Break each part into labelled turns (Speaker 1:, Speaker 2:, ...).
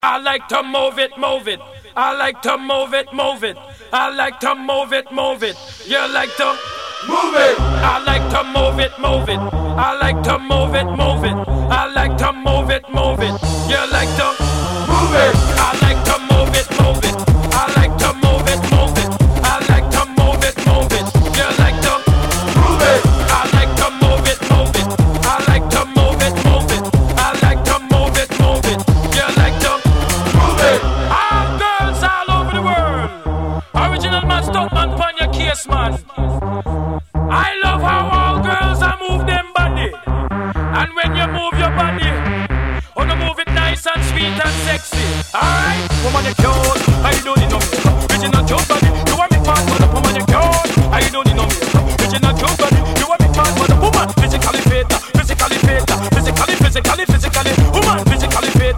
Speaker 1: I like to move it, move it. I like to move it, move it. I like to move it, move it. You like to move it. I like to move it, move it. I like to move it, move it. I like to move it, move it. You like to move it. I like to move it, move it. I like to move it, move it. I like to move it, move it. You like to move it. I like to move it, move it. I like to move it, move it. I like to move it, move it. You like to move it. All girls all over the world. Original man, stop man, pon your case, man. I love how all girls are move them body. And when you move your body, wanna move it nice and sweet and sexy. Alright, woman you cute, I don't need no makeup. Original cute body, you want me part for the woman you cute, I don't need no makeup. Original cute body, you want me part for the woman. Physically fit, physically fit, physically. Woman, physically fit,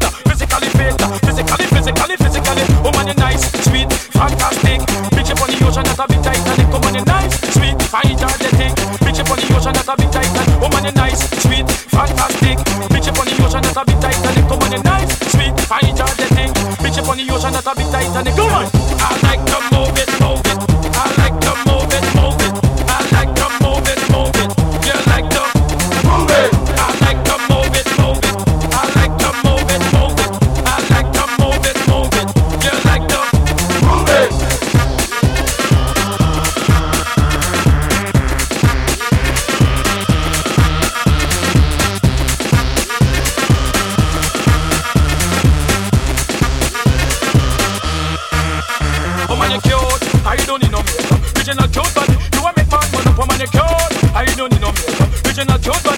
Speaker 1: physically. Woman you nice, sweet, fantastic. Bitch up on the ocean, that's a bit Titanic. Woman you nice, sweet, fine, energetic. Bitch up on the ocean, that's a bit Titanic. Woman you nice, sweet, fantastic. Bitch up on the ocean, that's a bit Titanic. Woman you nice, sweet, fine, energetic. Bitch up on the ocean, that's a bit Titanic. Come on, I like to move it, move it. I like to move it, move it. I like to move it, move it. You like to move it. I like to move it, move it. I like to move it, move it. I like to move it, move it. You like to move it. Woman you cute, I don't need no makeup. Original cute body, you want me part one up. Woman you cute, I don't need no makeup. Original cute body.